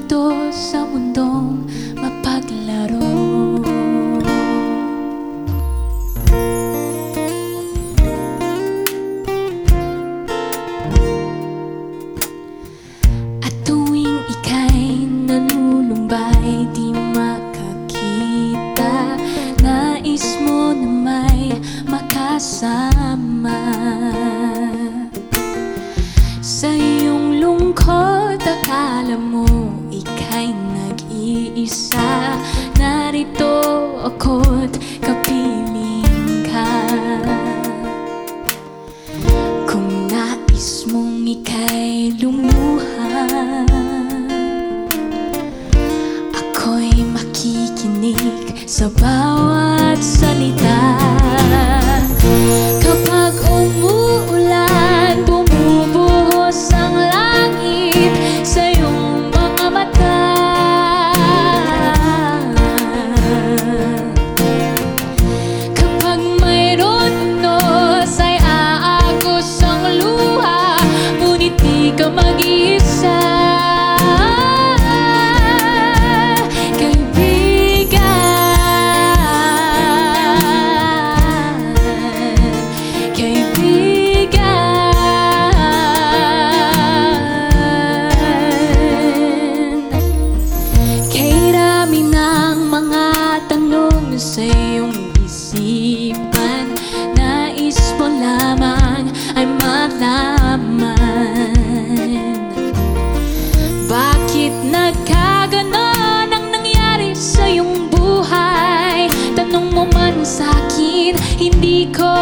dito sa mundong mapaglaro. At tuwing ika'y nanulumbay, di makakita, nais mo na may makasama. Sa iyong lungkot, akala mo ika'y nag-iisa. Narito ako't kapiling ka. Kung nais mong ika'y lumuha, ako'y makikinig sa bawat salita. Kapag umuulan, bumubuhos ang langit sa iyong mga mata. Kapag mayroon unos, ay aagos ang luha, ngunit di ka mag-iisa. Sa iyong isipan, nais mo lamang ay malaman. Bakit nagkaganon ang nangyari sa iyong buhay? Tanong mo man sa'kin, hindi ko